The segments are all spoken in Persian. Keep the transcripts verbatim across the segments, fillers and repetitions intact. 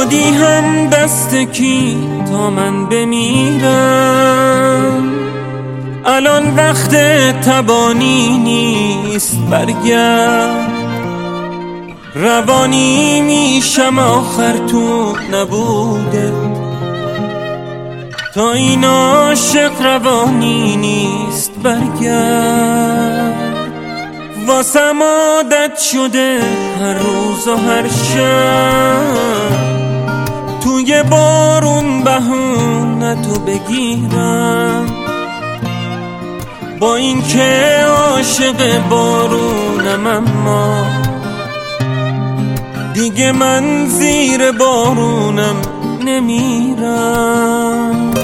شدی هم دست کی تا من بمیرم؟ الان وقت تبانی نیست، برگرد. روانی میشم آخر تو نبوده، تا این عاشق روانی نیست، برگرد. واسم عادت شده هر روز و هر شب توی بارون بهونه تو بگیرم، با این که عاشق بارونم اما دیگه من زیر بارونم نمیرم.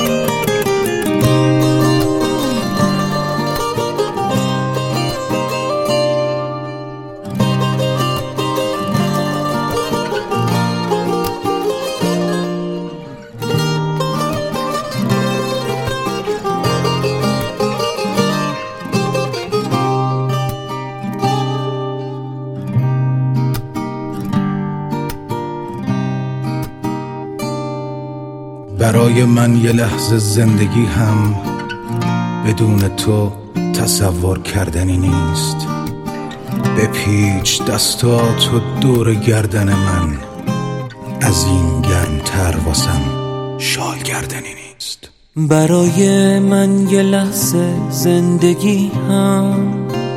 برای من یه لحظه زندگی هم بدون تو تصور کردنی نیست. بپیچ دستاتو دور گردن من، از این گرمتر واسم شال گردنی نیست. برای من یه لحظه زندگی هم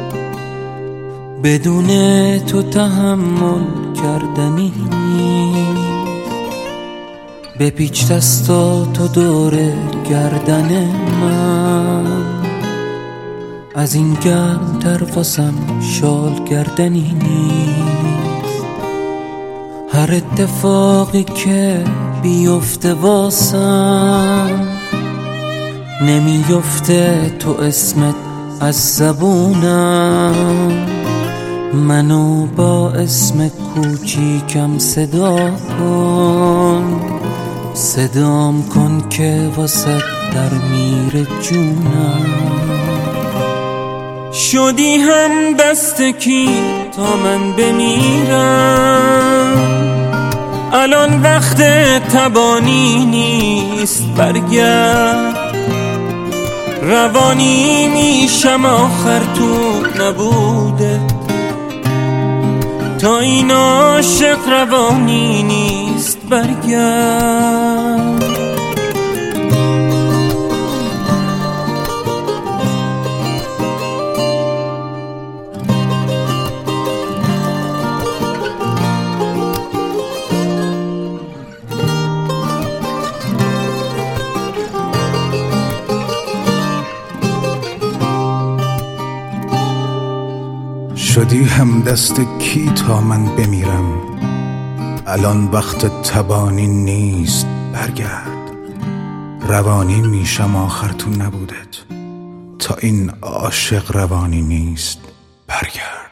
بدون تو تحمل کردنی نیست. بپیچ دستاتو دور گردن من، از این گرمتر واسم شال گردنی نیست. هر اتفاقی که بیفته واسم نمیفته تو اسمت از زبونم. منو با اسم کوچیکم صدا کن، صدام کن که واسه در میره جونم. شدی هم دست کی تا من بمیرم؟ الان وقت تبانی نیست، برگرد. روانی میشم آخر تو نبوده، تا این عاشق روانی نیست، برگرد. شدی هم دست کی تا من بمیرم؟ الان وقت تبانی نیست، برگرد. روانی میشم آخر تو نبودت، تا این عاشق روانی نیست، برگرد.